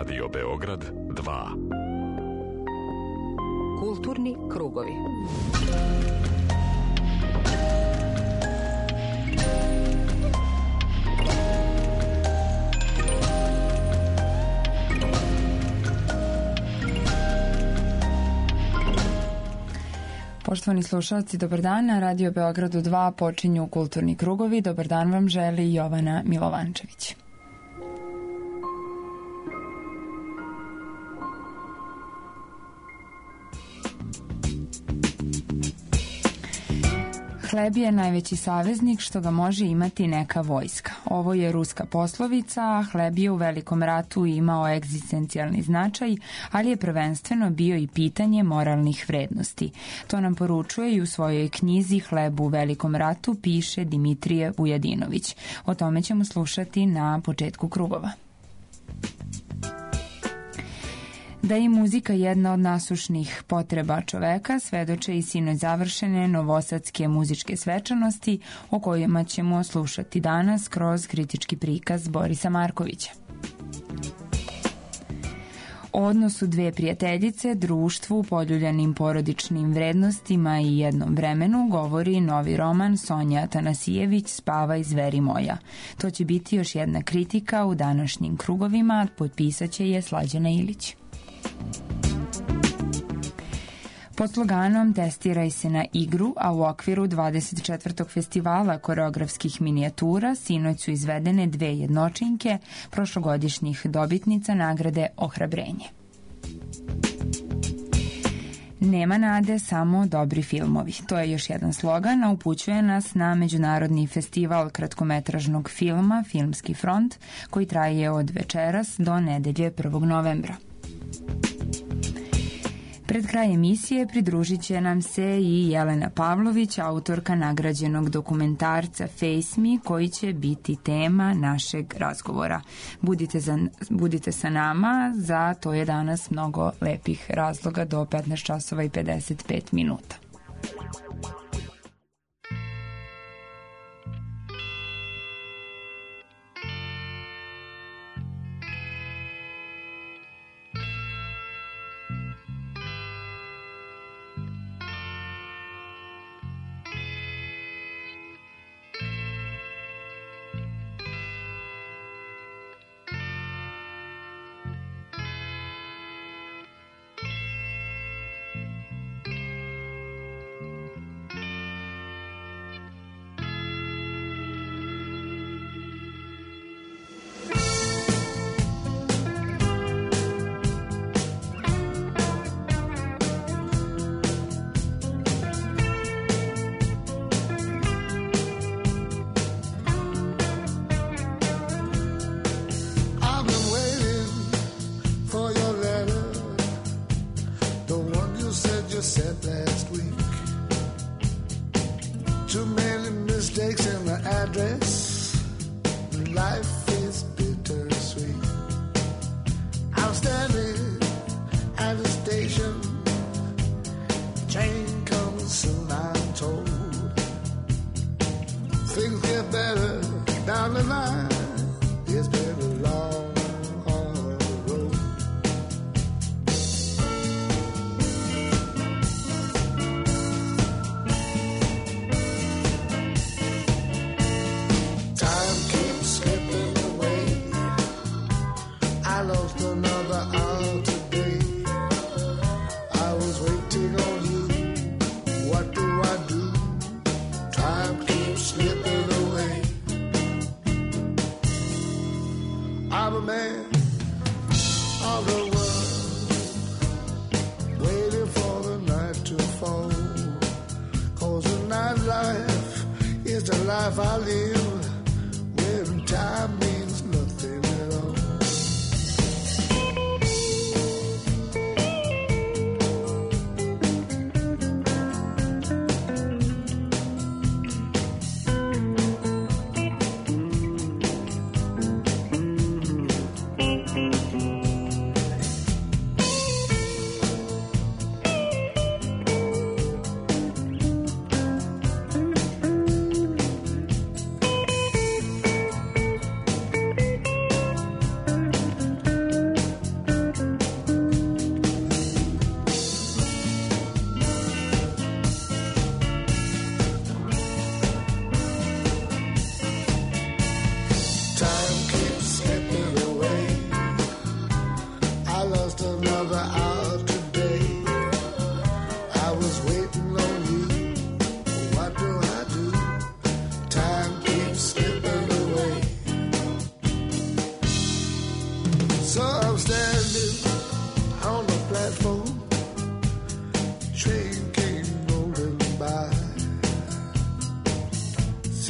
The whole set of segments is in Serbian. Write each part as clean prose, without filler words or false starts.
Radio Beograd 2. Kulturni krugovi. Poštovani slušalci, dobar dan. Na Radio Beogradu 2 počinju Kulturni krugovi. Dobar dan vam želi Jovana Milovančević. Hleb je najveći saveznik što ga može imati neka vojska. Ovo je ruska poslovica, a hleb je u Velikom ratu imao egzistencijalni značaj, ali je prvenstveno bio i pitanje moralnih vrednosti. To nam poručuje i u svojoj knjizi Hleb u Velikom ratu piše Dimitrije Vujadinović. O tome ćemo slušati na početku krugova. Da je muzika jedna od nasušnih potreba čoveka, svedoče i sinoć završene novosadske muzičke svečanosti o kojima ćemo slušati danas kroz kritički prikaz Borisa Markovića. O odnosu dve prijateljice, društvu, poljuljanim porodičnim vrednostima i jednom vremenu govori novi roman Sonje Atanasijević Spavaj zveri moja. To će biti još jedna kritika u današnjim krugovima, potpisaće je Slađana Ilić. Pod sloganom Testiraj se na igru, a u okviru 24. festivala koreografskih minijatura sinoć su izvedene dve jednočinke prošlogodišnjih dobitnica nagrade Ohrabrenje. Nema nade, samo dobri filmovi. To je još jedan slogan, a upućuje nas na Međunarodni festival kratkometražnog filma Filmski front, koji traje od večeras do nedelje 1. novembra. Pred kraj emisije pridružit će nam se i Jelena Pavlović, autorka nagrađenog dokumentarca Face Me, koji će biti tema našeg razgovora. Budite sa nama, za to je danas mnogo lepih razloga do 15 časova i 55 minuta.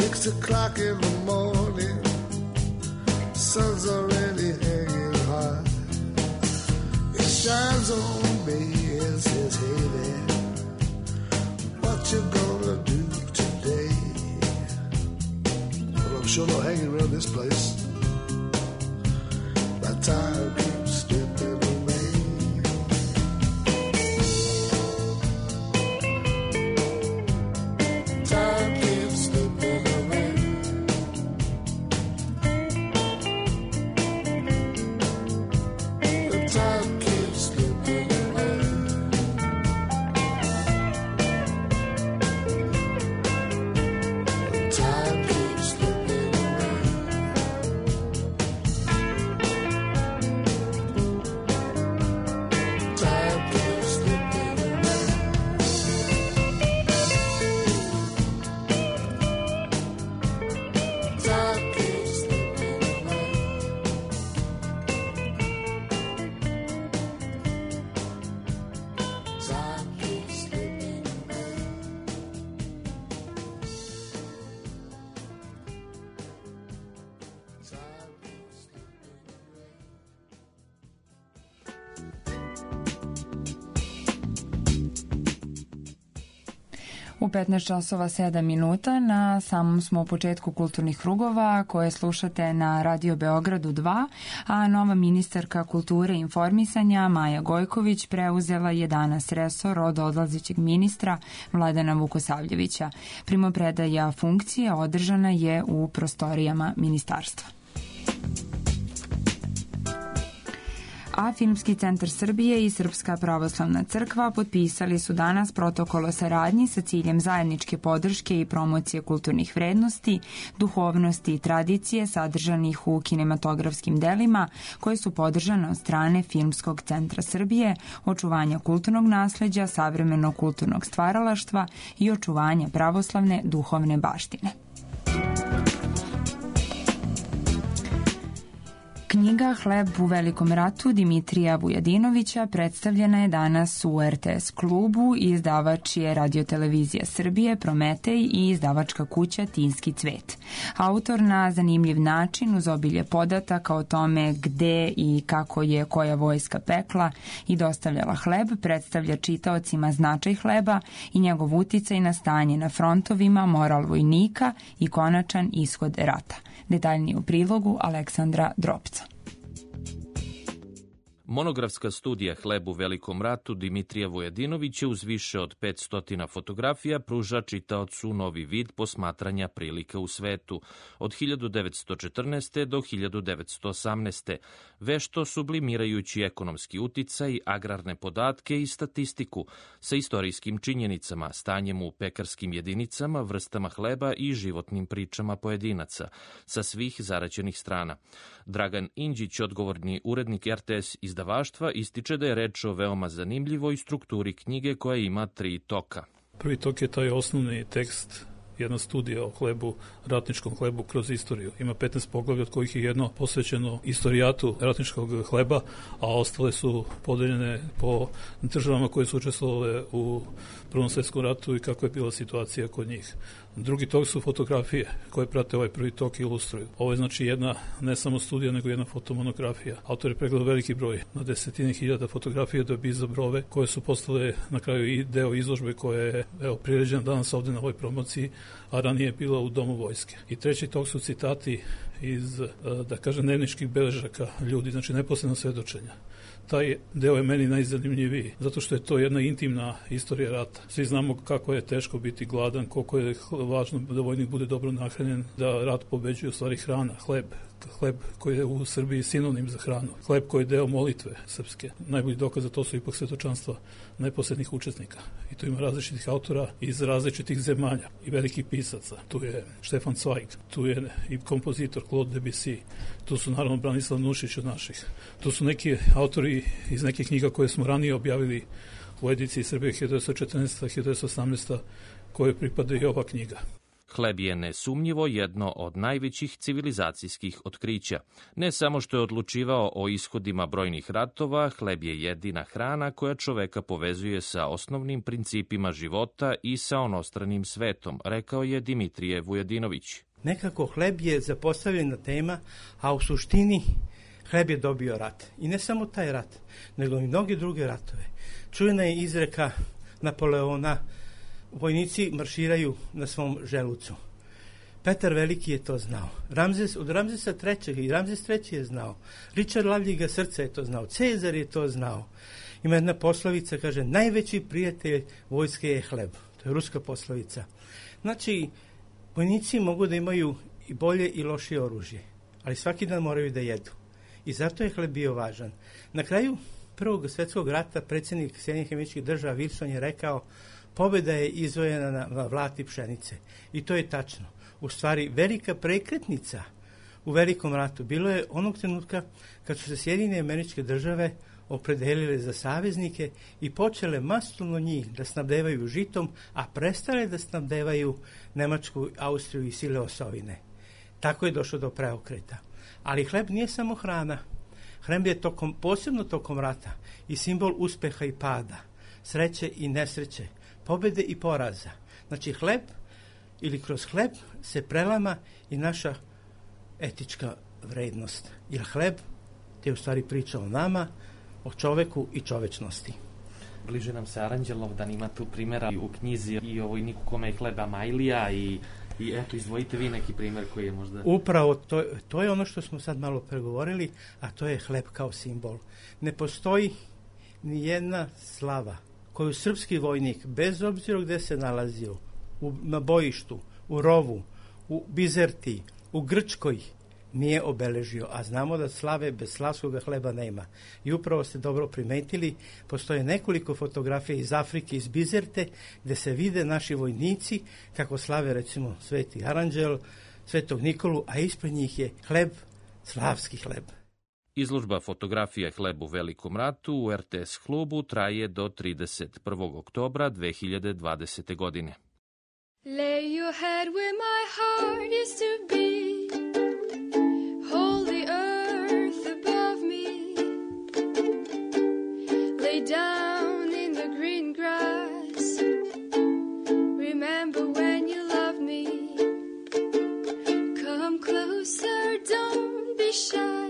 6 o'clock in the morning, sun's already hanging high. It shines on me and says, hey there, what you gonna do today? Well, I'm sure they'll hang around this place. My time keeps slipping away. Time keeps slipping away. The time keeps slipping away. The time keeps slipping away. Time keeps slipping away. Time keeps slipping away. Time keeps slipping away. Time keeps slipping away. U 15 časova 7 minuta na samom smo u početku kulturnih krugova koje slušate na Radio Beogradu 2, a nova ministarka kulture i informisanja Maja Gojković preuzela je danas resor od odlazećeg ministra Vladana Vukosavljevića. Primopredaja funkcije održana je u prostorijama ministarstva. A Filmski centar Srbije i Srpska pravoslavna crkva potpisali su danas protokol o saradnji sa ciljem zajedničke podrške i promocije kulturnih vrednosti, duhovnosti i tradicije sadržanih u kinematografskim delima koje su podržane od strane Filmskog centra Srbije, očuvanja kulturnog nasleđa, savremenog kulturnog stvaralaštva i očuvanja pravoslavne duhovne baštine. Knjiga Hleb u velikom ratu Dimitrija Vujadinovića predstavljena je danas u RTS klubu i izdavač je Radiotelevizija Srbije, Prometej i izdavačka kuća Tinski cvet. Autor na zanimljiv način uz obilje podataka o tome gde i kako je koja vojska pekla i dostavljala hleb predstavlja čitaocima značaj hleba i njegov uticaj na stanje na frontovima, moral vojnika i konačan ishod rata. Detaljnije u prilogu Aleksandra Dropca. Monografska studija Hleb u velikom ratu Dimitrija Vujadinovića uz više od 500 fotografija pruža čitaocu novi vid posmatranja prilika u svetu od 1914. do 1918. vešto sublimirajući ekonomski uticaj, agrarne podatke i statistiku sa istorijskim činjenicama, stanjem u pekarskim jedinicama, vrstama hleba i životnim pričama pojedinaca sa svih zaraćenih strana. Dragan Inđić, odgovorni urednik RTS izdavaštva, ističe da je reč o veoma zanimljivoj strukturi knjige koja ima 3 toka. Prvi tok je taj osnovni tekst, jedna studija o hlebu, ratničkom hlebu kroz istoriju. Ima 15 poglavlja, od kojih je jedno posvećeno istorijatu ratničkog hleba, a ostale su podeljene po državama koje su učestvovale u Prvom svetskom ratu i kako je bila situacija kod njih. Drugi tok su fotografije koje prate ovaj prvi tok i ilustruju. Ovo je znači jedna ne samo studija, nego jedna fotomonografija. Autor je pregledao veliki broj, na 10.000 fotografija do bizobrove, koje su postale na kraju i deo izložbe koja je priređena danas ovde na ovoj promociji, a ranije je bila u Domu vojske. I treći tok su citati iz, da kažem, dnevničkih beležaka ljudi, znači neposredno svedočenja. Taj deo je meni najzanimljiviji, zato što je to jedna intimna istorija rata. Svi znamo kako je teško biti gladan, koliko je važno da vojnik bude dobro nahranjen, da rat pobeđuje u stvari hrana, hleb koji je u Srbiji sinonim za hranu, hleb koji je deo molitve srpske. Najbolji dokaz za to su ipak svedočanstva neposrednih učesnika. I tu ima različitih autora iz različitih zemalja i velikih pisaca. Tu je Štefan Zweig, tu je i kompozitor Claude Debussy, tu su naravno Branislav Nušić od naših. Tu su neki autori iz nekih knjiga koje smo ranije objavili u ediciji Srbije 1914. 1918. koje pripada i ova knjiga. Hleb je nesumnjivo jedno od najvećih civilizacijskih otkrića. Ne samo što je odlučivao o ishodima brojnih ratova, hleb je jedina hrana koja čoveka povezuje sa osnovnim principima života i sa onostranim svetom, rekao je Dimitrije Vujedinović. Nekako hleb je zapostavljena tema, a u suštini hleb je dobio rat. I ne samo taj rat, nego i mnoge druge ratove. Čujena je izreka Napoleona, vojnici marširaju na svom želucu. Petar Veliki je to znao. Od Ramzesa III. I Ramzes III. Je znao. Ričard Lavljiga Srca je to znao. Cezar je to znao. Ima jedna poslovica, kaže, najveći prijatelj vojske je hleb. To je ruska poslovica. Znači, vojnici mogu da imaju i bolje i lošije oružje, ali svaki dan moraju da jedu. I zato je hleb bio važan. Na kraju Prvog svjetskog rata predsjednik Sjedinjenih Američkih Država Wilson je rekao: pobjeda je izvojena na vlati pšenice. I to je tačno. U stvari, velika prekretnica u Velikom ratu bilo je onog trenutka kad su se Sjedinjene Američke Države opredelile za saveznike i počele masovno njih da snabdevaju žitom, a prestale da snabdevaju Nemačku, Austriju i sile osovine. Tako je došlo do preokreta. Ali hleb nije samo hrana. Hleb je posebno tokom rata i simbol uspeha i pada, sreće i nesreće, pobjede i poraza. Znači hleb ili kroz hleb se prelama i naša etička vrednost. Jer hleb je u stvari priča o nama, o čoveku i čovečnosti. Bliže nam se Aranđelovdan, ima tu primjera u knjizi i o vojniku kome je hleba Majlija i eto, izdvojite vi neki primjer koji je možda... Upravo, to je ono što smo sad malo pregovorili, a to je hleb kao simbol. Ne postoji ni jedna slava koju srpski vojnik, bez obzira gde se nalazio, na bojištu, u rovu, u Bizerti, u Grčkoj, nije obeležio, a znamo da slave bez slavskog hleba nema. I upravo ste dobro primetili, postoje nekoliko fotografija iz Afrike, iz Bizerte, gde se vide naši vojnici kako slave recimo Sveti Aranđel, Svetog Nikolu, a ispred njih je hleb, slavski hleb. Izložba fotografija Hleb u Velikom ratu u RTS klubu traje do 31. oktobra 2020. godine. Lay your head where my heart used to be. Hold the earth above me. Lay down in the green grass. Remember when you loved me. Come closer, don't be shy.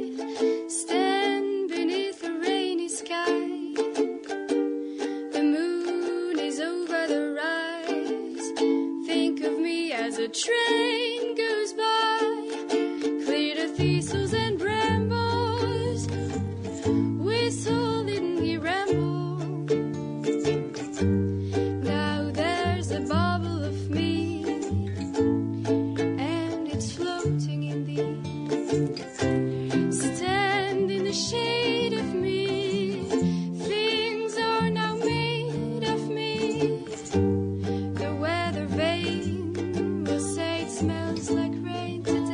Stand beneath a rainy sky. The moon is over the rise. Think of me as a train goes by. Clear the thistles and brambles. Whistle, didn't he ramble? Now there's a bubble of me, and it's floating in thee. Stand in the shade of me. Things are now made of me. The weather vane will say it smells like rain today.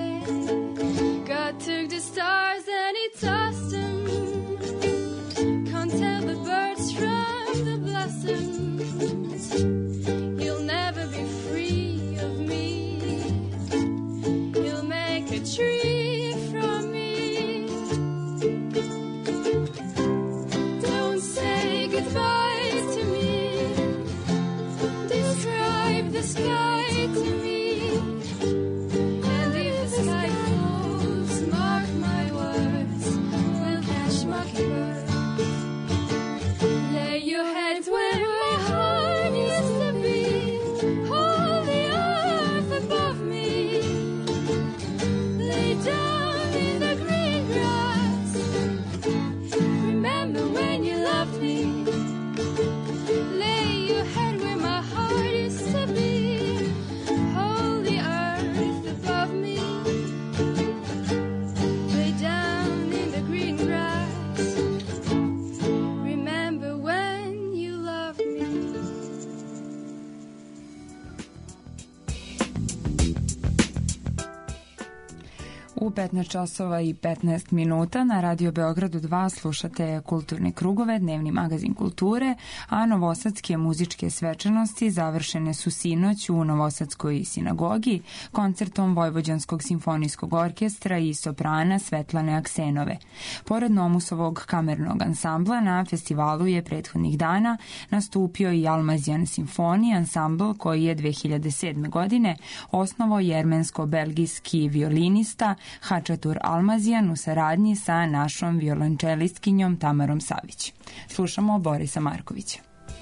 U 15 časova i 15 minuta na Radio Beogradu 2 slušate Kulturne krugove, dnevni magazin kulture, a novosadske muzičke svečanosti završene su sinoć u Novosadskoj sinagogi koncertom Vojvođanskog simfonijskog orkestra i soprana Svetlane Aksenove. Pored Nomusovog kamernog ansambla na festivalu je prethodnih dana nastupio i Almazijan simfonij ansambl koji je 2007. godine osnovao jermensko-belgijski violinista Hačatur Almazijan u saradnji sa našom violončelistkinjom Tamarom Savić. Slušamo Borisa Markovića.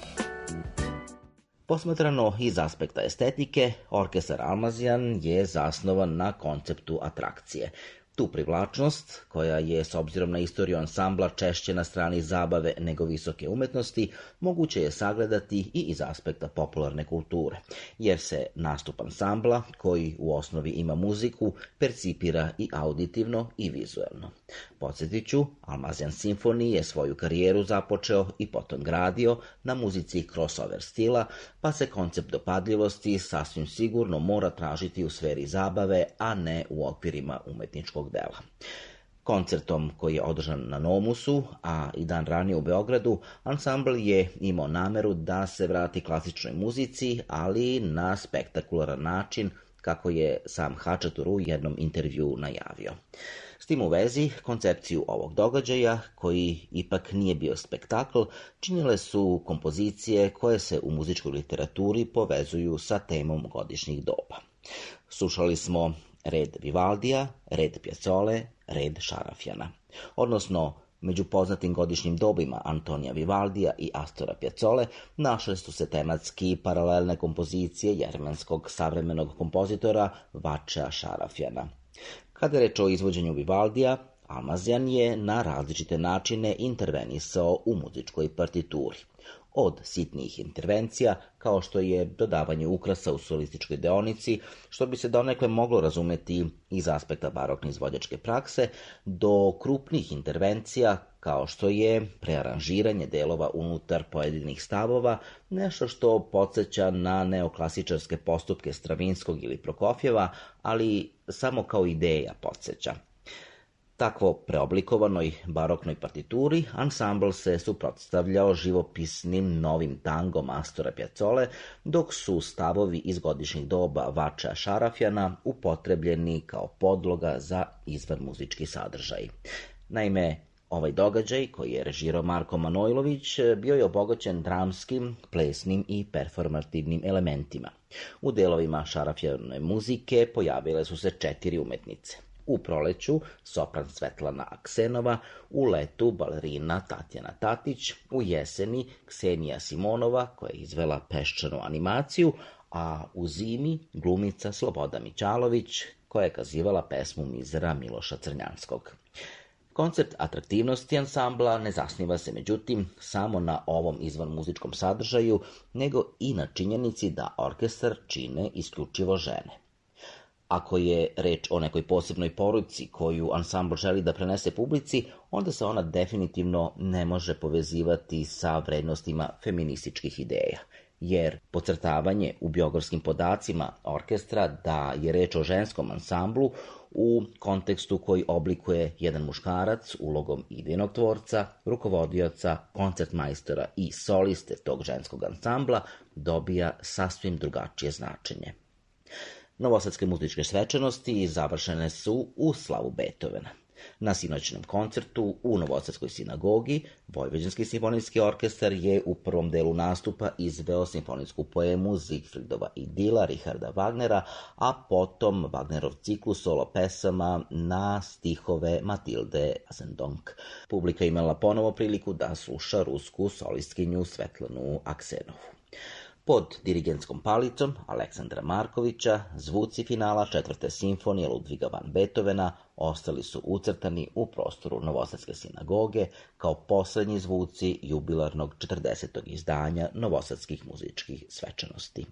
Posmatrano iz aspekta estetike, orkestar Almazijan je zasnovan na konceptu atrakcije. Tu privlačnost, koja je s obzirom na istoriju ansambla češće na strani zabave nego visoke umetnosti, moguće je sagledati i iz aspekta popularne kulture, jer se nastup ansambla, koji u osnovi ima muziku, percipira i auditivno i vizuelno. Podsjetit ću, Almazijan simfonij je svoju karijeru započeo i potom gradio na muzici crossover stila, pa se koncept dopadljivosti sasvim sigurno mora tražiti u sferi zabave, a ne u okvirima umetničkog dela. Koncertom koji je održan na Nomusu, a i dan ranije u Beogradu, ansambl je imao nameru da se vrati klasičnoj muzici, ali na spektakularan način, kako je sam Hačatur u jednom intervjuu najavio. S tim u vezi, koncepciju ovog događaja, koji ipak nije bio spektakl, činile su kompozicije koje se u muzičkoj literaturi povezuju sa temom godišnjih doba. Slušali smo red Vivaldija, red Piazzole, red Šarafjana. Odnosno, među poznatim godišnjim dobima Antonija Vivaldija i Astora Piazzole našle su se tematski paralelne kompozicije jermenskog savremenog kompozitora Vačea Šarafjana. Kada je reč o izvođenju Vivaldija, Almazijan je na različite načine intervenisao u muzičkoj partituri. Od sitnijih intervencija, kao što je dodavanje ukrasa u solističkoj deonici, što bi se donekle moglo razumeti iz aspekta barokne izvođačke prakse, do krupnih intervencija, kao što je prearanžiranje delova unutar pojedinih stavova, nešto što podsjeća na neoklasičarske postupke Stravinskog ili Prokofjeva, ali samo kao ideja podsjeća. Takvo preoblikovanoj baroknoj partituri, ansambl se suprotstavljao živopisnim novim tangom Astora Piazzole, dok su stavovi iz godišnjih doba Vačea Šarafjana upotrebljeni kao podloga za izvanmuzički sadržaj. Naime, ovaj događaj, koji je režirao Marko Manojlović, bio je obogaćen dramskim, plesnim i performativnim elementima. U delovima Šarafjanove muzike pojavile su se 4 umetnice. U proleću sopran Svetlana Aksenova, u letu balerina Tatjana Tatić, u jeseni Ksenija Simonova koja je izvela peščanu animaciju, a u zimi glumica Sloboda Mićalović koja je kazivala pesmu Mizera Miloša Crnjanskog. Koncept atraktivnosti ansambla ne zasniva se međutim samo na ovom izvanmuzičkom sadržaju, nego i na činjenici da orkestar čine isključivo žene. Ako je reč o nekoj posebnoj poruci koju ansambl želi da prenese publici, onda se ona definitivno ne može povezivati sa vrednostima feminističkih ideja, jer podcrtavanje u biografskim podacima orkestra da je reč o ženskom ansamblu u kontekstu koji oblikuje jedan muškarac ulogom idejnog tvorca, rukovodioca, koncertmajstora i soliste tog ženskog ansambla dobija sasvim drugačije značenje. Novosadske muzičke svečanosti završene su u slavu Beethovena. Na sinoćnom koncertu u Novosadskoj sinagogi Vojvođanski simfonijski orkestar je u prvom delu nastupa izveo simfonijsku poemu Zigfridova idila Richarda Wagnera, a potom Wagnerov ciklus solo pesama na stihove Matilde Asendonk. Publika imala ponovo priliku da sluša rusku solistkinju Svetlanu Aksenovu. Pod dirigentskom palicom Aleksandra Markovića zvuci finala 4. simfonije Ludviga van Beethovena ostali su ucrtani u prostoru Novosadske sinagoge kao poslednji zvuci jubilarnog 40. izdanja Novosadskih muzičkih svečanosti.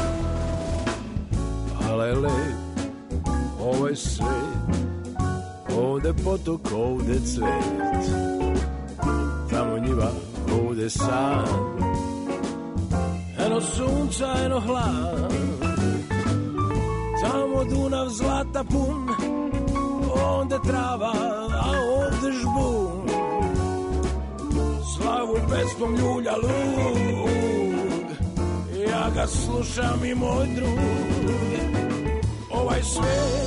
Ovaj svet ovde potok, ovde cvet, tamo njiva, ovde san, eno sunca, eno hlad, tamo Dunav zlata pun, ovde trava, a ovde žbun, slavu pesmom ljulja lud, ja ga slušam i moj drug. Ovaj svet,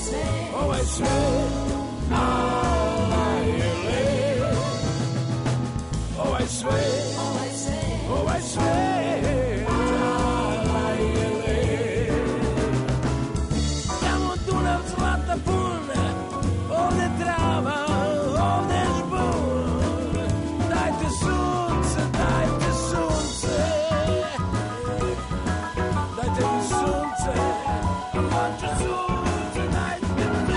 ala je lep. Ovaj svet, ala je lep. Tamo Dunav zlata pun, ovde trava, ovde žbun. Dajte sunce, dajte sunce, dajte mi sunce, hoću sunce, dajte mi sunce.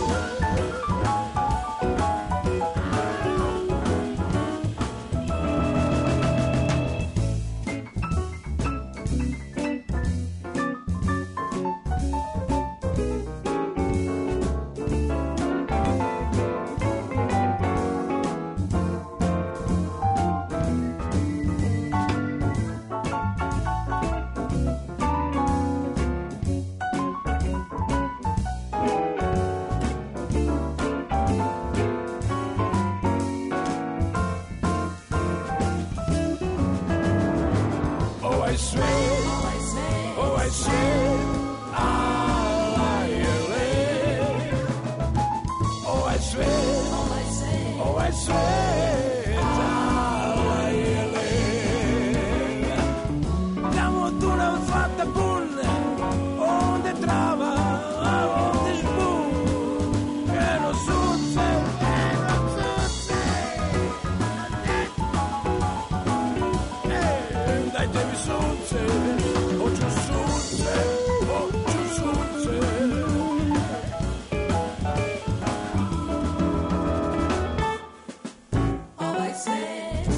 Ovaj svet, ala je lep. Ovaj svet, ala je lep. Tamo Dunav zlata pun, ovde trava, a ovde žbun. Eno sunce, dajte mi sunce, hoću sunce, hoću sunce. Ovaj svet,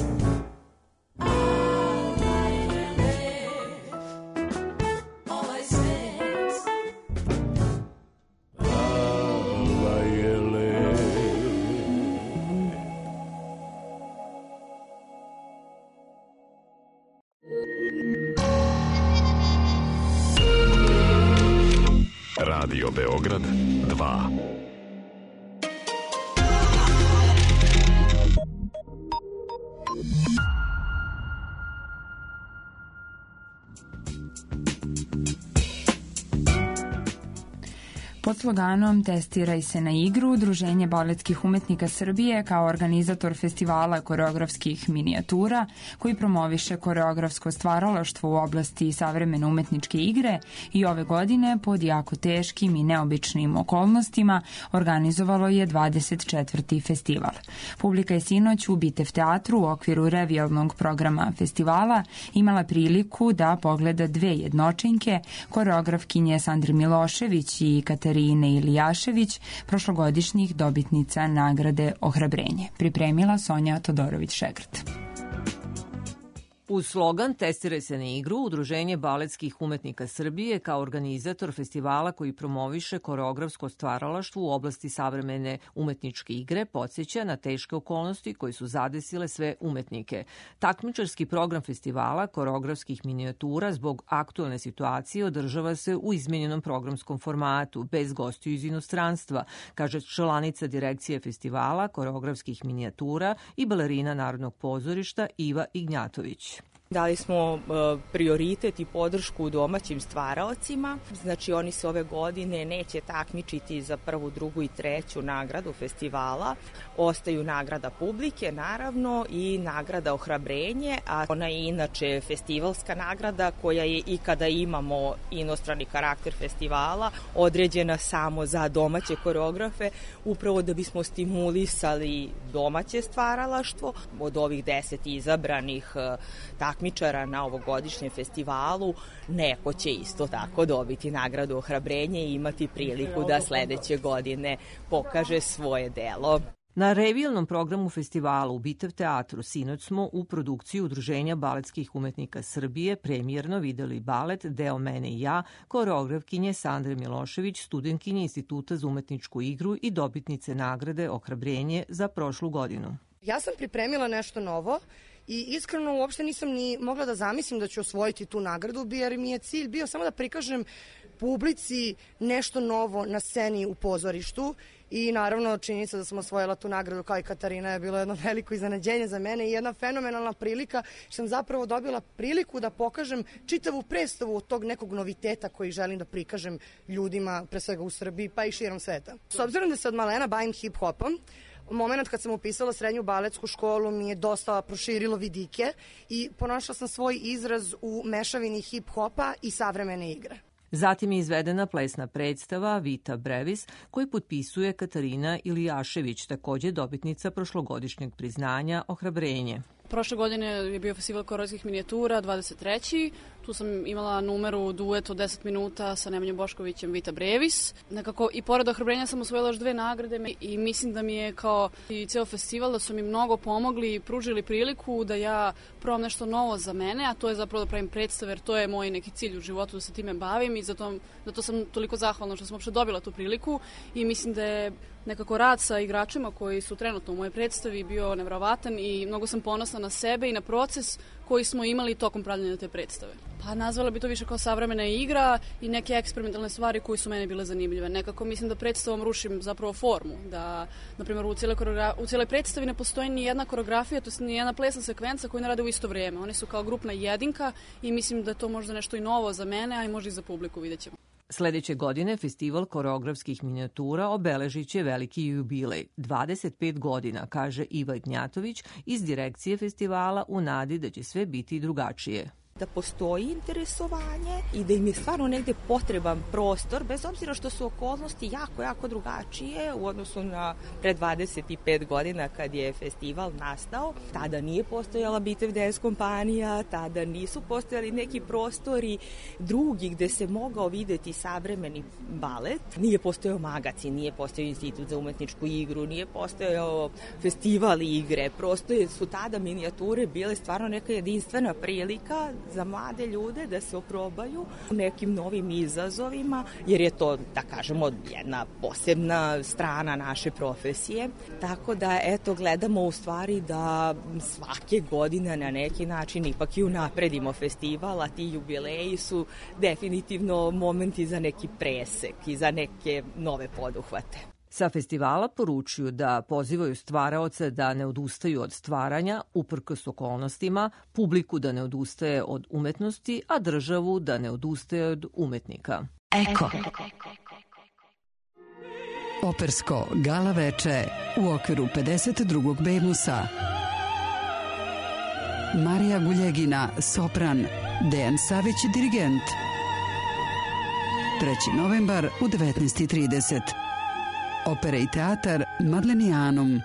ala je lep. Ovaj svet, ala je lep. Radio Beograd 2. Pod sloganom Testiraj se na igru, Udruženje baletskih umetnika Srbije kao organizator festivala koreografskih minijatura koji promoviše koreografsko stvaralaštvo u oblasti savremene umetničke igre i ove godine pod jako teškim i neobičnim okolnostima organizovalo je 24. festival. Publika je sinoć u Bitev teatru u okviru revijalnog programa festivala imala priliku da pogleda dve jednočenke, koreografkinje Sandre Milošević i Katarine Ilijašević, prošlogodišnjih dobitnica nagrade Ohrabrenje. Pripremila Sonja Todorović-Šegrt. Uz slogan Testiraj se na igru, Udruženje baletskih umetnika Srbije kao organizator festivala koji promoviše koreografsko stvaralaštvo u oblasti savremene umetničke igre podsjeća na teške okolnosti koje su zadesile sve umetnike. Takmičarski program festivala koreografskih minijatura zbog aktuelne situacije održava se u izmenjenom programskom formatu, bez gostiju iz inostranstva, kaže članica direkcije festivala koreografskih minijatura i balerina Narodnog pozorišta Iva Ignjatović. Dali smo prioritet i podršku domaćim stvaraocima, znači oni se ove godine neće takmičiti za prvu, drugu i treću nagradu festivala. Ostaju nagrada publike, naravno, i nagrada Ohrabrenje, a ona je inače festivalska nagrada koja je i kada imamo inostrani karakter festivala određena samo za domaće koreografe, upravo da bismo stimulisali domaće stvaralaštvo. Od ovih 10 izabranih takmičara na ovogodišnjem festivalu, neko će isto tako dobiti nagradu Ohrabrenje i imati priliku da sledeće godine pokaže svoje delo. Na revijalnom programu festivala u Bitev teatru sinoć smo u produkciji Udruženja baletskih umetnika Srbije premijerno videli balet Deo mene i ja, koreografkinje Sandre Milošević, studentkinje Instituta za umetničku igru i dobitnice nagrade Ohrabrenje za prošlu godinu. Ja sam pripremila nešto novo i iskreno uopšte nisam ni mogla da zamislim da ću osvojiti tu nagradu, jer mi je cilj bio samo da prikažem publici nešto novo na sceni u pozorištu i naravno činjenica da sam osvojila tu nagradu kao i Katarina je bilo jedno veliko iznenađenje za mene i jedna fenomenalna prilika što sam zapravo dobila priliku da pokažem čitavu predstavu od tog nekog noviteta koji želim da prikažem ljudima, pre svega u Srbiji pa i širom sveta. S obzirom da se od malena bavim hip-hopom, moment kad sam upisala srednju baletsku školu mi je dosta proširilo vidike i ponašala sam svoj izraz u mešavini hip-hopa i savremene igre. Zatim je izvedena plesna predstava Vita Brevis, koju potpisuje Katarina Ilijašević, takođe dobitnica prošlogodišnjeg priznanja Ohrabrenje. Prošle godine je bio festival koreografskih minijatura, 23. Tu sam imala numeru duet od 10 minuta sa Nemanjom Boškovićem Vita Brevis. Nekako i pored Ohrabrenja sam osvojila još 2 nagrade i mislim da mi je kao i ceo festival da su mi mnogo pomogli i pružili priliku da ja probam nešto novo za mene, a to je zapravo da pravim predstave, jer to je moj neki cilj u životu da se time bavim i zato sam toliko zahvalna što sam uopšte dobila tu priliku i mislim da je nekako rad sa igračima koji su trenutno u mojoj predstavi bio nevjerovatan i mnogo sam ponosna na sebe i na proces koji smo imali tokom pravljenja te predstave. Pa nazvala bi to više kao savremena igra i neke eksperimentalne stvari koje su meni bile zanimljive. Nekako mislim da predstavom rušim zapravo formu, da na primjer u cijeloj predstavi ne postoji ni jedna koreografija, to je ni jedna plesna sekvenca koju ne rade u isto vrijeme. Oni su kao grupna jedinka i mislim da je to možda nešto i novo za mene, a i možda i za publiku, vidjet ćemo. Sledeće godine festival koreografskih minijatura obeležit će veliki jubilej, 25 godina, kaže Iva Ignjatović iz direkcije festivala u nadi da će sve biti drugačije. Da postoji interesovanje i da im je stvarno negde potreban prostor, bez obzira što su okolnosti jako drugačije u odnosu na pre 25 godina kad je festival nastao. Tada nije postojala Bitev dance kompanija, tada nisu postojali neki prostori drugi gde se mogao videti savremeni balet. Nije postojao magazin, nije postojao Institut za umetničku igru, nije postojao festival igre, prosto su tada minijature bile stvarno neka jedinstvena prilika za mlade ljude da se oprobaju u nekim novim izazovima, jer je to, da kažemo, jedna posebna strana naše profesije. Tako da, eto, gledamo u stvari da svake godine na neki način ipak i unapredimo festival, a ti jubileji su definitivno momenti za neki presek i za neke nove poduhvate. Sa festivala poručuju da pozivaju stvaraoce da ne odustaju od stvaranja, uprkos okolnostima, publiku da ne odustaje od umetnosti, a državu da ne odustaje od umetnika. Eko. Opersko gala veče u okviru 52. Bemusa. Marija Guljegina, sopran, Dejan Savić, dirigent. 3. novembar u 19:30. Opera i teatar Madlenijanum.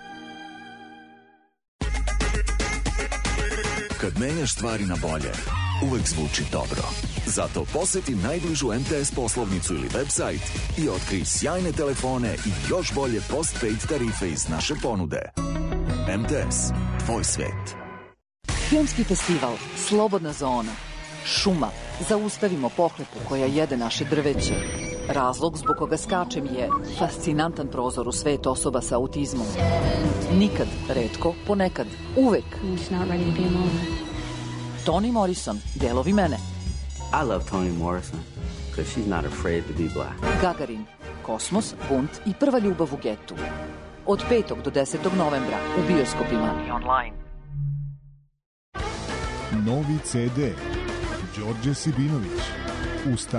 Kad menjaš stvari na bolje, uvek zvuči dobro. Zato poseti najbližu MTS poslovnicu ili website i otkrij sjajne telefone i još bolje postpaid tarife iz naše ponude. MTS, tvoj svet. Filmski festival Slobodna zona. Šuma. Zaustavimo pohlepu koja jede naše drveće. Razlog zbog koga skačem je fascinantan prozor u svet osoba sa autizmom. Nikad, retko, ponekad, uvek. Toni Morrison, delovi mene. I love Toni Morrison because she's not afraid to be black. Gagarin, kosmos, bunt i prva ljubav u getu. Od 5. do 10. novembra u bioskopima i online. Novi CD. Đorđe Sibinović. Ustane.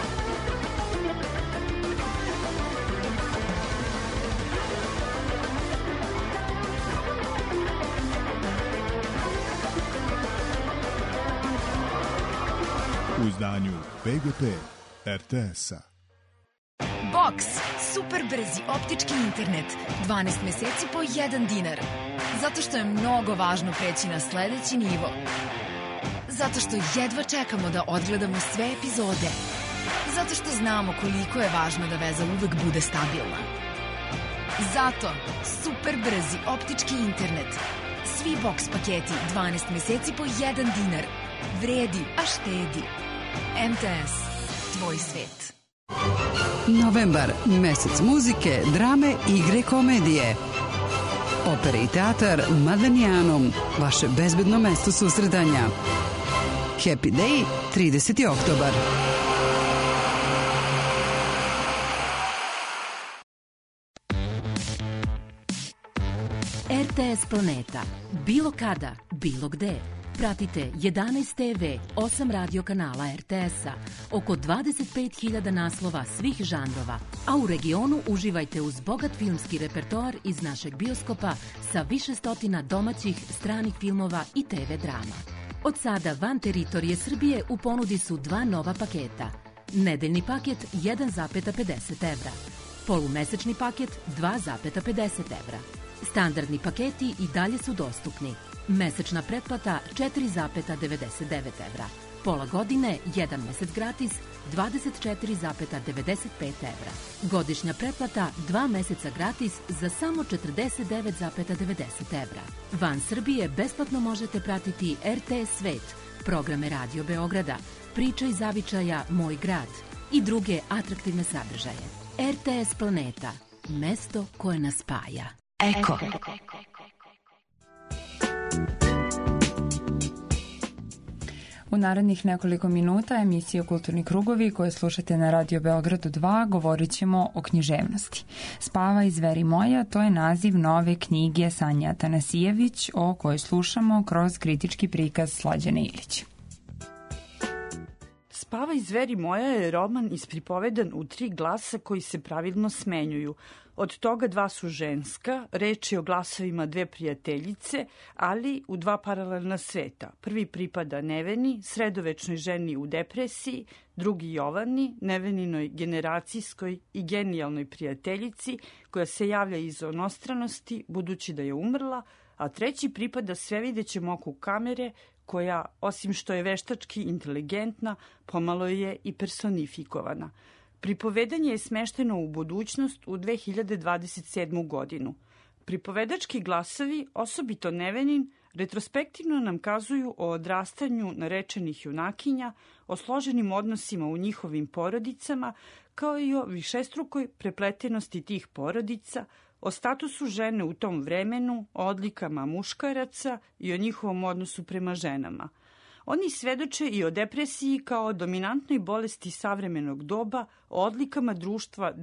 U izdanju PGP RTS-a. Box. Super brzi optički internet. 12 meseci po 1 dinar. Zato što je mnogo važno preći na sledeći nivo. Zato što jedva čekamo da odgledamo sve epizode. Zato što znamo koliko je važno da veza uvek bude stabilna. Zato, super brzi optički internet. Svi box paketi 12 meseci po 1 dinar. Vredi, a štedi. MTS. Tvoj svet. Novembar, mesec muzike, drame, igre, komedije. Opera i teatar Madanijanum, vaše bezbedno mesto susretanja. Happy Day, 30. oktobar. RTS Planeta. Bilo kada, bilo gde. Pratite 11 TV, 8 radio kanala RTS-a, oko 25.000 naslova svih žanrova, a u regionu uživajte uz bogat filmski repertoar iz našeg bioskopa sa više stotina domaćih, stranih filmova i TV drama. Od sada van teritorije Srbije u ponudi su 2 nova paketa. Nedeljni paket 1,50 evra. Polumesečni paket 2,50 evra. Standardni paketi i dalje su dostupni. Mesečna pretplata 4,99 evra. Pola godine, 1 mesec gratis, 24,95 evra. Godišnja pretplata 2 meseca gratis za samo 49,90 evra. Van Srbije besplatno možete pratiti RTS Svet, programe Radio Beograda, Priča iz zavičaja Moj grad i druge atraktivne sadržaje. RTS Planeta, mesto koje nas spaja. Eko. U narednih nekoliko minuta emisije Kulturni krugovi koje slušate na Radio Beogradu 2 govorit ćemo o književnosti. Spava i zveri moja, to je naziv nove knjige Sanje Atanasijević o kojoj slušamo kroz kritički prikaz Slađane Ilić. Spava i zveri moja je roman ispripovedan u 3 glasa koji se pravilno smenjuju. Od toga 2 su ženska, reč je o glasovima 2 prijateljice, ali u 2 paralelna sveta. Prvi pripada Neveni, sredovečnoj ženi u depresiji, drugi Jovani, Neveninoj generacijskoj i genijalnoj prijateljici koja se javlja iz onostranosti budući da je umrla, a treći pripada svevidećem oku kamere koja, osim što je veštački inteligentna, pomalo je i personifikovana. Pripovedanje je smešteno u budućnost u 2027. godinu. Pripovedački glasovi, osobito Nevenin, retrospektivno nam kazuju o odrastanju narečenih junakinja, o složenim odnosima u njihovim porodicama, kao i o višestrukoj prepletenosti tih porodica, o statusu žene u tom vremenu, o odlikama muškaraca i o njihovom odnosu prema ženama. Oni svedoče i o depresiji kao dominantnoj bolesti savremenog doba, o odlikama društva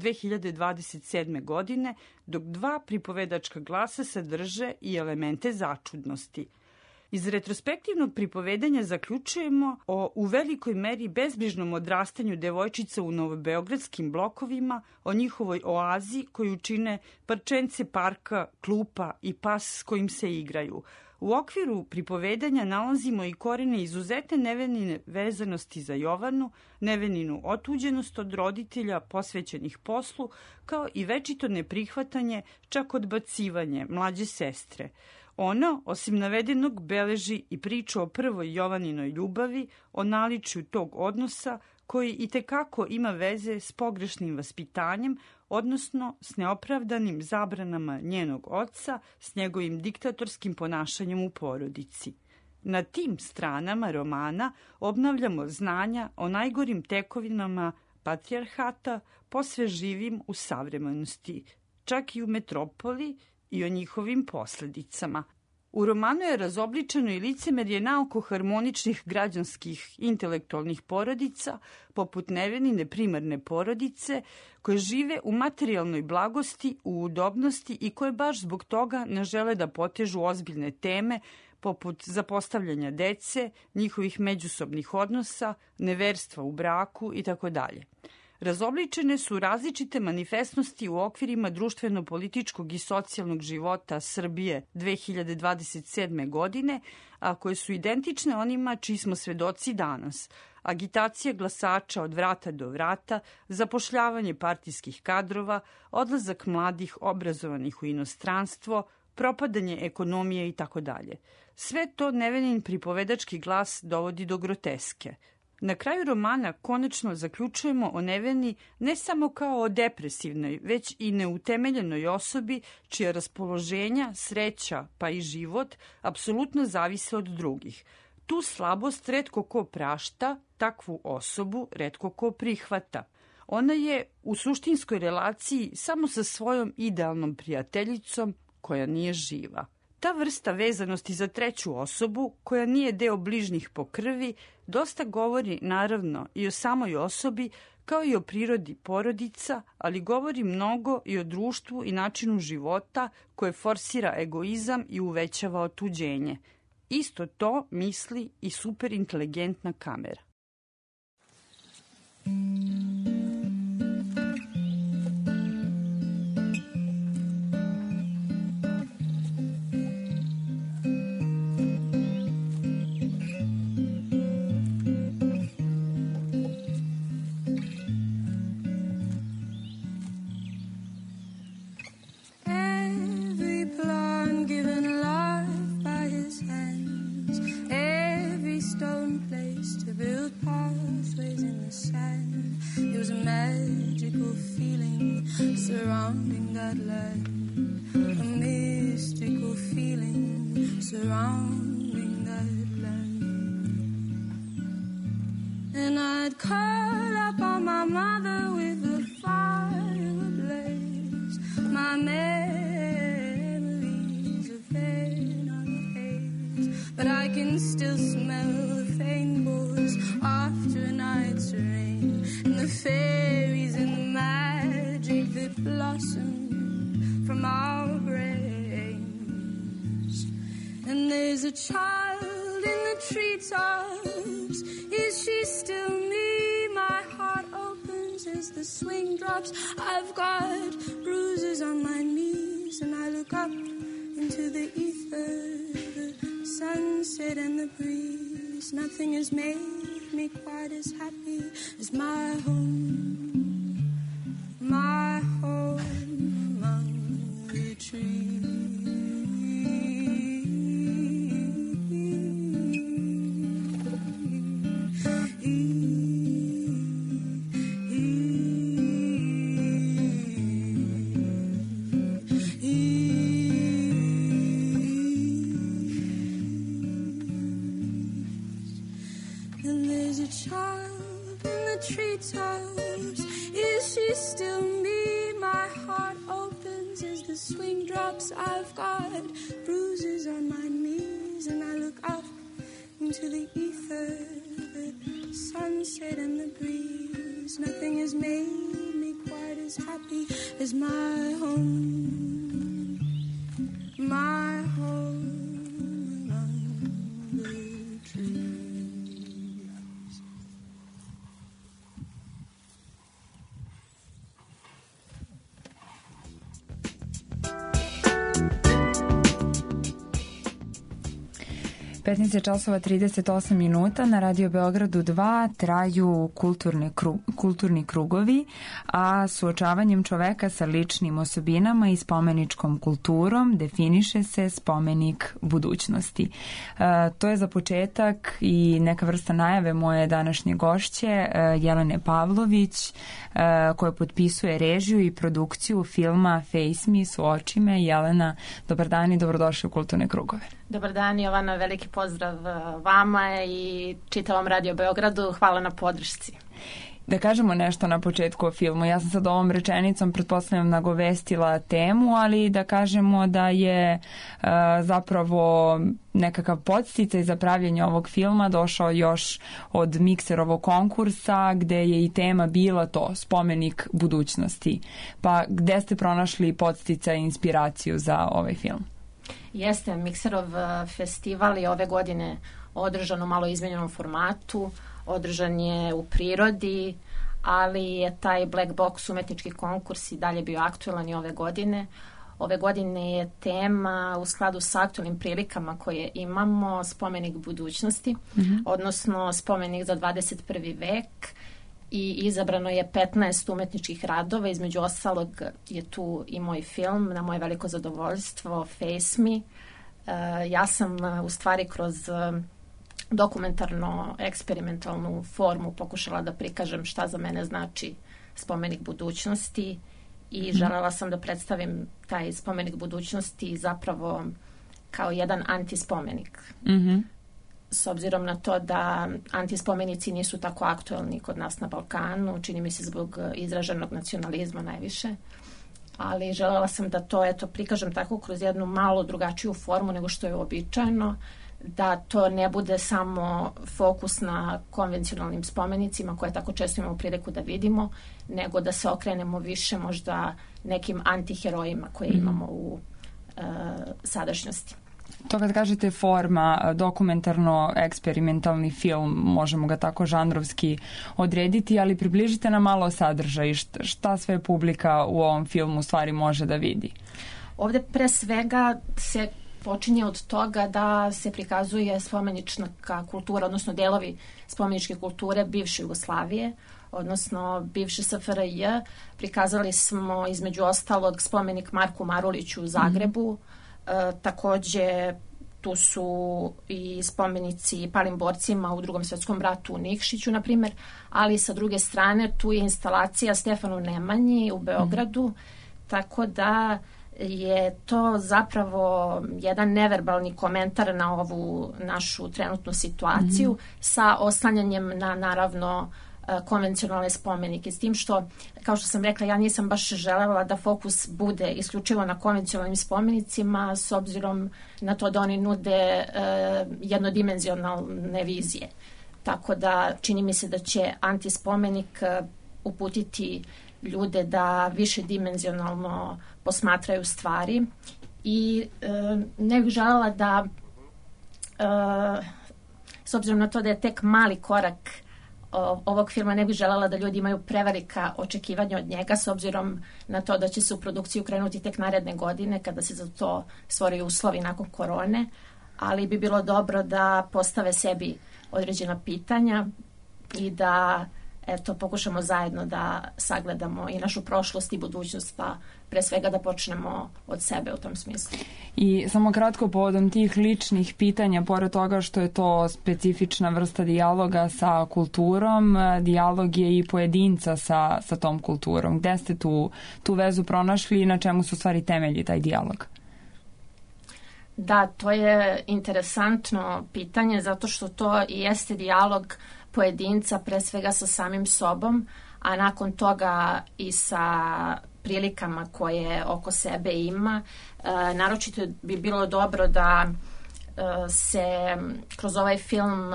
2027. godine, dok 2 pripovedačka glasa sadrže i elemente začudnosti. Iz retrospektivnog pripovedanja zaključujemo o u velikoj meri bezbrižnom odrastanju devojčica u novobeogradskim blokovima, o njihovoj oazi koju čine parčence parka, klupa i pas s kojim se igraju. U okviru pripovedanja nalazimo i korene izuzetne Nevenine vezanosti za Jovanu, Neveninu otuđenost od roditelja posvećenih poslu, kao i večito neprihvatanje, čak odbacivanje mlađe sestre. Ona, osim navedenog, beleži i priču o prvoj Jovaninoj ljubavi, o naličju tog odnosa koji itekako ima veze s pogrešnim vaspitanjem, odnosno s neopravdanim zabranama njenog oca, s njegovim diktatorskim ponašanjem u porodici. Na tim stranama romana obnavljamo znanja o najgorim tekovinama patrijarhata, posve živim u savremenosti, čak i u metropoli i o njihovim posledicama. U romanu je razobličeno i licemerje naoko harmoničnih građanskih intelektualnih porodica, poput Nevenine primarne porodice, koje žive u materijalnoj blagosti, u udobnosti i koje baš zbog toga ne žele da potežu ozbiljne teme, poput zapostavljanja dece, njihovih međusobnih odnosa, neverstva u braku itd. Razobličene su različite manifestnosti u okvirima društveno-političkog i socijalnog života Srbije 2027. godine, a koje su identične onima čiji smo svedoci danas. Agitacija glasača od vrata do vrata, zapošljavanje partijskih kadrova, odlazak mladih obrazovanih u inostranstvo, propadanje ekonomije itd. Sve to Nevenin pripovedački glas dovodi do groteske. Na kraju romana konačno zaključujemo o Neveni ne samo kao o depresivnoj, već i neutemeljenoj osobi čija raspoloženja, sreća pa i život apsolutno zavise od drugih. Tu slabost retko ko prašta, takvu osobu retko ko prihvata. Ona je u suštinskoj relaciji samo sa svojom idealnom prijateljicom koja nije živa. Ta vrsta vezanosti za treću osobu, koja nije deo bližnjih po krvi, dosta govori naravno i o samoj osobi, kao i o prirodi porodica, ali govori mnogo i o društvu i načinu života koje forsira egoizam i uvećava otuđenje. Isto to misli i superinteligentna kamera. Surrounding that land, a mystical feeling surrounding that land. And I'd curl up on my mother with the fire ablaze. My memories of then unfazed, but I can still smell the faint boys after a night's rain, and the fairies and the magic that blossom from our brains. And there's a child in the treetops. Is she still me? My heart opens as the swing drops. I've got bruises on my knees, and I look up into the ether, the sunset and the breeze. Nothing has made me quite as happy as my home, my home among the trees. And there's a child in the treetops. Is she still me? My heart opens as the swing drops. I've got bruises on my knees, and I look up into the ether, the sunset and the breeze. Nothing has made me quite as happy as my home, my home among the trees. 15 časova 38 minuta na Radio Beogradu 2 traju kulturni krugovi, a suočavanjem čoveka sa ličnim osobinama i spomeničkom kulturom definiše se spomenik budućnosti. To je za početak i neka vrsta najave moje današnje gošće Jelene Pavlović, koja potpisuje režiju i produkciju filma Face Me, Suoči me. Jelena, dobar dan i dobrodošli u Kulturne krugove. Dobar dan, Jovana, veliki pozdrav vama i čitavom Radio Beogradu. Hvala na podršci. Da kažemo nešto na početku o filmu. Ja sam sad ovom rečenicom, pretpostavljam, nagovestila temu, ali da kažemo da je zapravo nekakav podsticaj za pravljenje ovog filma došao još od Mikserovog konkursa, gde je i tema bila to, spomenik budućnosti. Pa gde ste pronašli podsticaj i inspiraciju za ovaj film? Jeste, Mikserov festival je ove godine održan u malo izmenjenom formatu, održan je u prirodi, ali je taj Black Box umetnički konkurs i dalje bio aktuelan i ove godine. Ove godine je tema u skladu sa aktuelnim prilikama koje imamo spomenik budućnosti, odnosno spomenik za 21. vek, i izabrano je 15 umetničkih radova, između ostalog je tu i moj film, na moje veliko zadovoljstvo, Face Me. Ja sam u stvari kroz dokumentarno eksperimentalnu formu pokušala da prikažem šta za mene znači spomenik budućnosti i želela sam da predstavim taj spomenik budućnosti zapravo kao jedan antispomenik. S obzirom na to da antispomenici nisu tako aktuelni kod nas na Balkanu, čini mi se zbog izraženog nacionalizma najviše, ali želela sam da to prikažem tako kroz jednu malo drugačiju formu nego što je uobičajeno, da to ne bude samo fokus na konvencionalnim spomenicima koje tako često imamo priliku da vidimo, nego da se okrenemo više možda nekim antiherojima koje imamo u sadašnjosti. To kad kažete forma, dokumentarno-eksperimentalni film, možemo ga tako žanrovski odrediti, ali približite nam malo sadržaj. Šta sve publika u ovom filmu stvari može da vidi? Ovde pre svega se počinje od toga da se prikazuje spomenička kultura, odnosno delovi spomeničke kulture bivše Jugoslavije, odnosno bivše SFRJ. Prikazali smo između ostalog spomenik Marku Maruliću u Zagrebu, takođe tu su i spomenici palim borcima u Drugom svjetskom ratu u Nikšiću, na primjer, ali sa druge strane tu je instalacija Stefanu Nemanji u Beogradu, tako da je to zapravo jedan neverbalni komentar na ovu našu trenutnu situaciju sa oslanjanjem na naravno konvencionalne spomenike. S tim što, kao što sam rekla, ja nisam baš želela da fokus bude isključivo na konvencionalnim spomenicima s obzirom na to da oni nude jednodimenzionalne vizije. Tako da čini mi se da će antispomenik uputiti ljude da više dimenzionalno posmatraju stvari i ne bih želela da s obzirom na to da je tek mali korak ovog filma, ne bih želela da ljudi imaju prevelika očekivanja od njega s obzirom na to da će se u produkciju krenuti tek naredne godine kada se za to stvoraju uslovi nakon korone, ali bi bilo dobro da postave sebi određena pitanja i da pokušamo zajedno da sagledamo i našu prošlost i budućnost, pa pre svega da počnemo od sebe u tom smislu. I samo kratko povodom tih ličnih pitanja, pored toga što je to specifična vrsta dijaloga sa kulturom, dijalog je i pojedinca sa tom kulturom. Gde ste tu vezu pronašli i na čemu su stvari temelji taj dijalog? Da, to je interesantno pitanje zato što to i jeste dijalog pojedinca pre svega sa samim sobom, a nakon toga i sa prilikama koje oko sebe ima. Naročito bi bilo dobro da se kroz ovaj film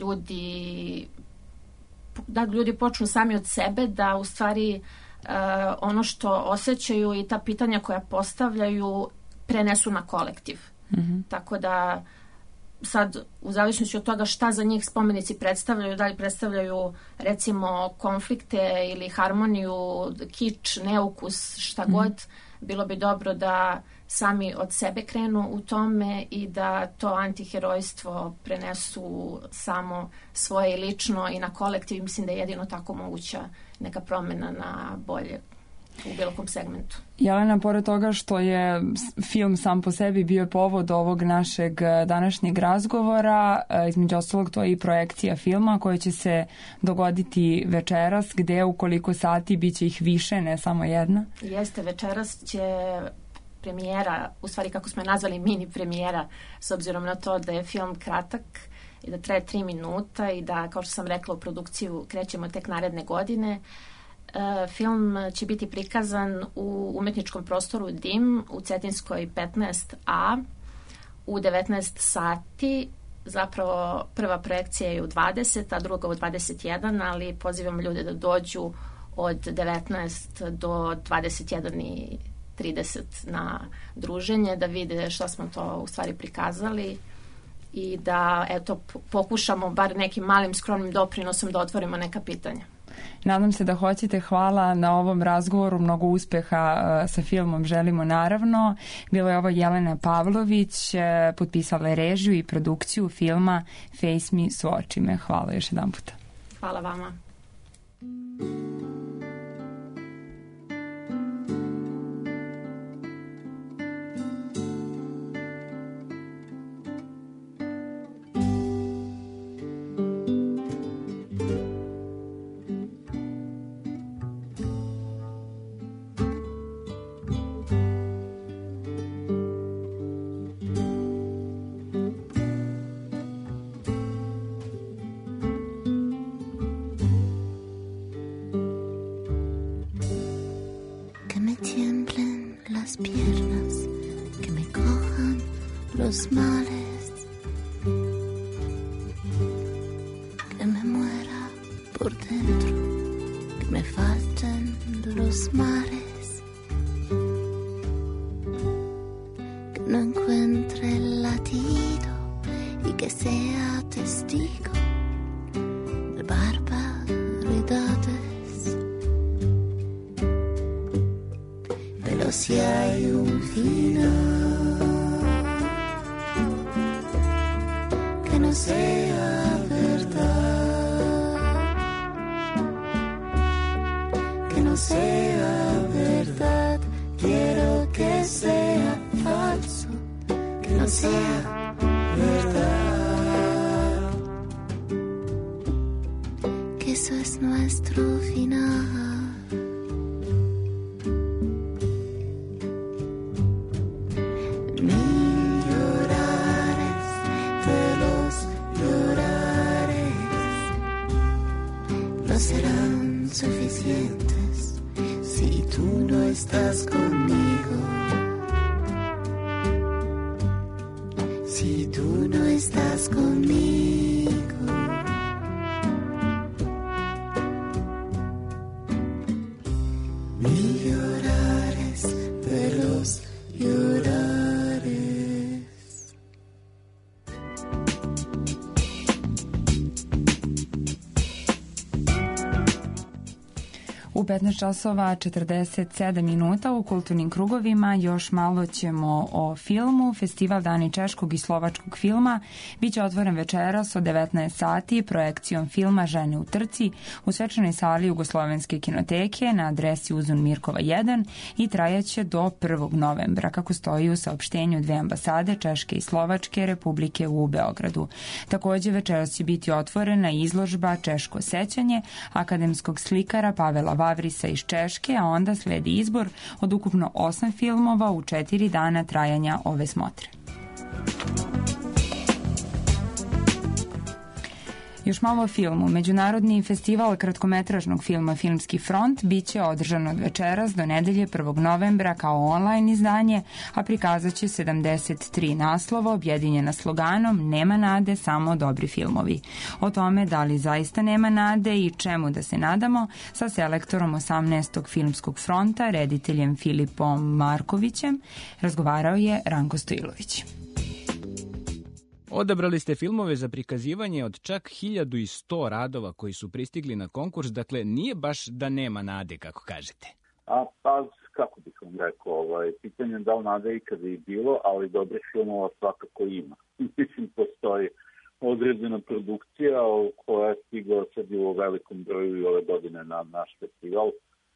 ljudi počnu sami od sebe, da u stvari ono što osjećaju i ta pitanja koja postavljaju prenesu na kolektiv. Tako da sad, u zavisnosti od toga šta za njih spomenici predstavljaju, da li predstavljaju recimo konflikte ili harmoniju, kič, neukus, šta god, bilo bi dobro da sami od sebe krenu u tome i da to antiherojstvo prenesu samo svoje lično i na kolektiv. Mislim da je jedino tako moguća neka promjena na bolje u bilo kom segmentu. Jelena, pored toga što je film sam po sebi bio povod ovog našeg današnjeg razgovora, između ostalog to je i projekcija filma koja će se dogoditi večeras, gde u koliko sati biće ih više, ne samo jedna? Jeste, večeras će premijera, u stvari kako smo je nazvali mini premijera, s obzirom na to da je film kratak i da traje 3 minuta i da, kao što sam rekla, u produkciju krećemo tek naredne godine. Film će biti prikazan u umetničkom prostoru DIM u Cetinskoj 15A u 19 sati. Zapravo prva projekcija je u 20, a druga u 21, ali pozivam ljude da dođu od 19 do 21:30 na druženje, da vide šta smo to u stvari prikazali i da pokušamo bar nekim malim skromnim doprinosom da otvorimo neka pitanja. Nadam se da hoćete. Hvala na ovom razgovoru, mnogo uspeha sa filmom želimo naravno. Bilo je ovo Jelena Pavlović, potpisala je režiju i produkciju filma Face Me, Svoči me. Hvala još jedan puta. Hvala vama. que me tiemblen las piernas, que me cojan los males, que me muera por dentro, que me falten los mares, que no encuentre el latido y que sea testigo de barbaridades. Pero si hay un final que no sea verdad, que no sea verdad, quiero que sea falso, que no sea verdad, que eso es nuestro final. Mil llorares de los llorares no serán suficientes si tú no estás conmigo, si tú no estás conmigo. Mil llorares de los llorares. U 15 časova 47 minuta u kulturnim krugovima još malo ćemo o filmu. Festival Dani češkog i slovačkog filma biće otvoren večeras od 19 sati projekcijom filma Žene u trci u svečanoj sali Jugoslovenske kinoteke na adresi Uzun Mirkova 1 i trajaće do 1. novembra, kako stoji u saopštenju dve ambasade Češke i Slovačke Republike u Beogradu. Takođe večeras će biti otvorena izložba Češko sećanje akademskog slikara Pavela Vavrisa iz Češke, a onda sledi izbor od ukupno 8 filmova u 4 dana trajanja ove smotre. Još malo o filmu. Međunarodni festival kratkometražnog filma Filmski front biće održan od večeras do nedelje 1. novembra kao online izdanje, a prikazat će 73 naslova objedinjena sloganom Nema nade, samo dobri filmovi. O tome da li zaista nema nade i čemu da se nadamo sa selektorom 18. Filmskog fronta, rediteljem Filipom Markovićem, razgovarao je Ranko Stojilović. Odabrali ste filmove za prikazivanje od čak 1100 radova koji su pristigli na konkurs, dakle nije baš da nema nade, kako kažete. Pa, kako bih vam rekao, pitanje da li nade ikada i bilo, ali dobrih filmova svakako ima. Mislim, postoji određena produkcija koja je stigla sad u velikom broju i ove godine na naš festival.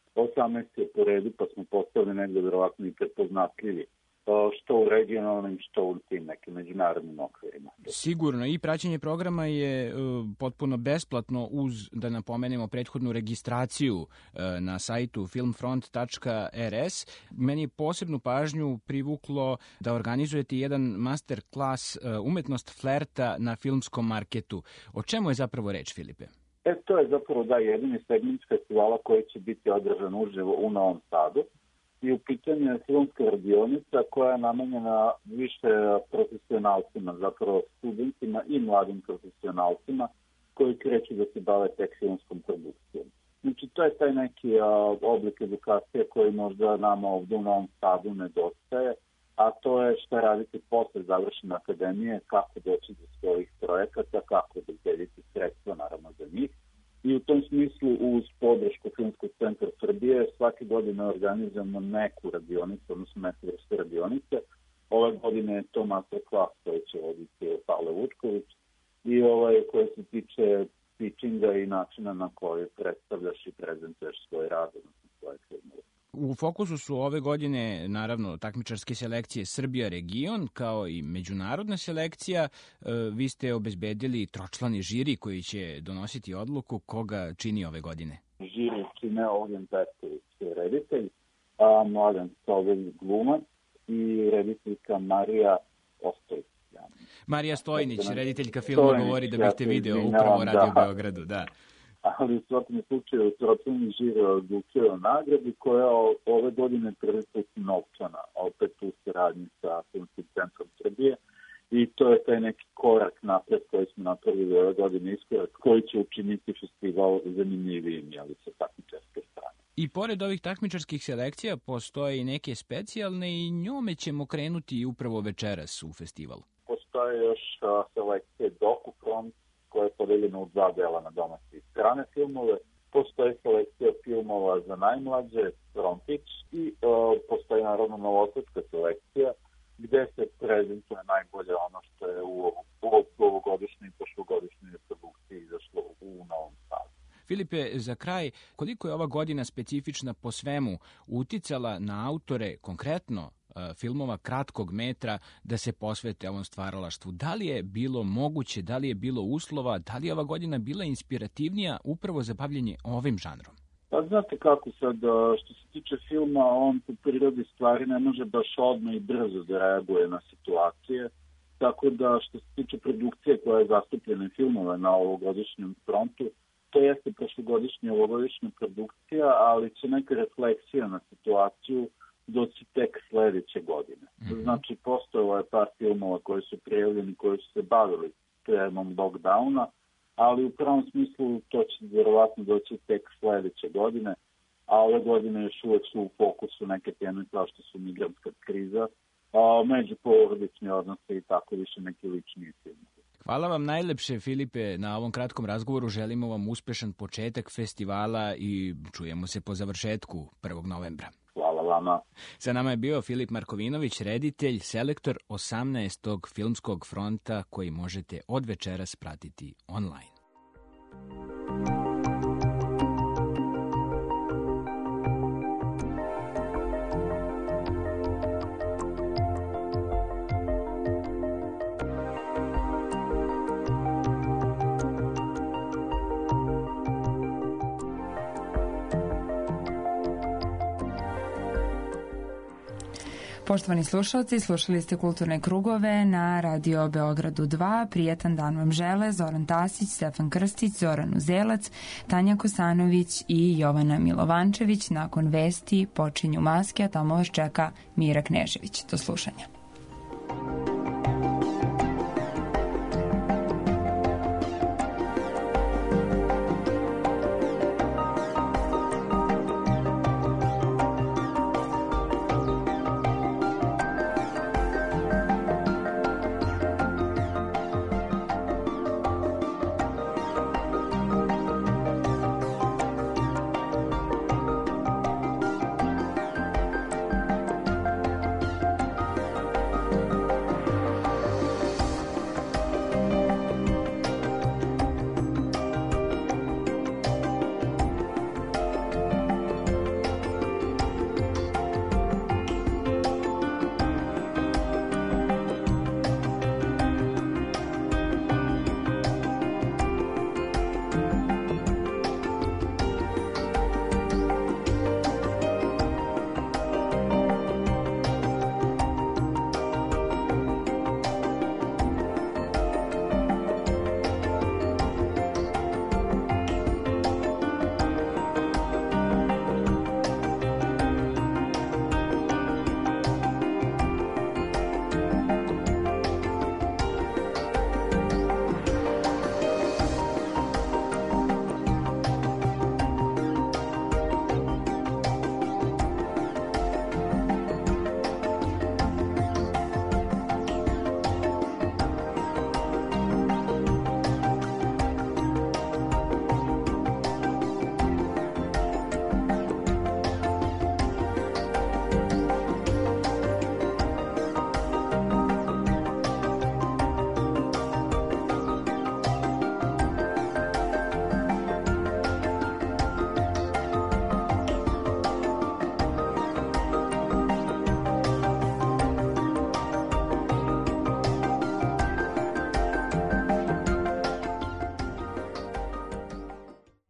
18 je po redu, pa smo postali negde verovatno i prepoznatljivi. Što u regionalnim, što u tim nekim međunarodnim okvirima. Sigurno, i praćenje programa je potpuno besplatno uz, da napomenemo, prethodnu registraciju na sajtu filmfront.rs. Meni je posebnu pažnju privuklo da organizujete jedan master klas umetnost flerta na filmskom marketu. O čemu je zapravo reč, Filipe? To je zapravo jedini segment festivala koji će biti održan uživo u Novom Sadu. I u pitanju je filmska radionica koja je namenjena više profesionalcima, zapravo studentima i mladim profesionalcima koji kreću da se bave tek filmskom produkcijom. Znači, to je taj neki oblik edukacije koji možda nama ovdje u Novom Sadu nedostaje, a to je šta raditi posle završene akademije, kako doći do svojih projekata, kako obezbediti sredstva, naravno, za njih. I u tom smislu, uz podršku Filmskog centra Srbije, svake godine organizujemo neku radionicu, odnosno neku vrstu radionice. Ove godine je to masterclass koji će voditi Pavle Vučković i koji se tiče pitchinga i načina na koji predstavljaš i prezentuješ svoj rad, odnosno svoje filmove. U fokusu su ove godine, naravno, takmičarske selekcije Srbija region, kao i međunarodna selekcija. Vi ste obezbedili tročlani žiri koji će donositi odluku. Koga čini ove godine? Žiri čine Ognjen Petković, reditelj, Mladen Sovelj, glumac i rediteljka Marija Ostojić. Marija Stojnić, rediteljka filma Govori da bih te video, upravo radi u Beogradu, da. ali u svakom slučaju socijalni žiri odlučio nagradi koja ove godine prvi put novčana, opet u saradnji sa Filmskim centrom Srbije. I to je taj neki korak napred koji smo napravili ove godine, iskorak koji će učiniti festival zanimljivijim, ali sa takmičarske strane. I pored ovih takmičarskih selekcija postoje i neke specijalne i njome ćemo krenuti upravo večeras u festivalu. Postoje još selekcije DocuFront koja je podeljena u dva dela na domaće i strane filmove. Postoje selekcija filmova za najmlađe, Frontić, i postoji naravno novosadska selekcija gde se prezentuje najbolje ono što je u ovogodišnjoj i prošlogodišnjoj produkciji izašlo u Novom Sadu. Filipe, za kraj, koliko je ova godina specifična po svemu uticala na autore, konkretno filmova kratkog metra, da se posvete ovom stvaralaštvu? Da li je bilo moguće, da li je bilo uslova, da li je ova godina bila inspirativnija upravo za bavljenje ovim žanrom? Pa znate kako sad, što se tiče filma, on po prirodi stvari ne može baš odmah i brzo da reaguje na situacije, tako da što se tiče produkcije koja je zastupljena filmove na ovogodišnjem frontu, to jeste prošlogodišnja i ovogodišnja produkcija, ali će neka refleksija na situaciju doći tek sledeće godine. Znači, postojalo je par filmova koji su prijavljeni, koji su se bavili temom lockdowna, ali u pravom smislu to će vjerovatno doći tek sledeće godine, a ove godine još uvek su u fokusu neke teme kao što su migrantska kriza, međuporodični odnose i tako više neki lični filmovi. Hvala vam najlepše, Filipe, na ovom kratkom razgovoru. Želimo vam uspešan početak festivala i čujemo se po završetku 1. novembra. Hvala vama. Sa nama je bio Filip Markovinović, reditelj, selektor 18. filmskog fronta koji možete od večeras pratiti online. Poštovani slušalci, slušali ste Kulturne krugove na Radio Beogradu 2. Prijetan dan vam žele Zoran Tasić, Stefan Krstić, Zoran Uzelac, Tanja Kosanović i Jovana Milovančević. Nakon vesti počinju maske, a tamo vas čeka Mira Knežević. Do slušanja.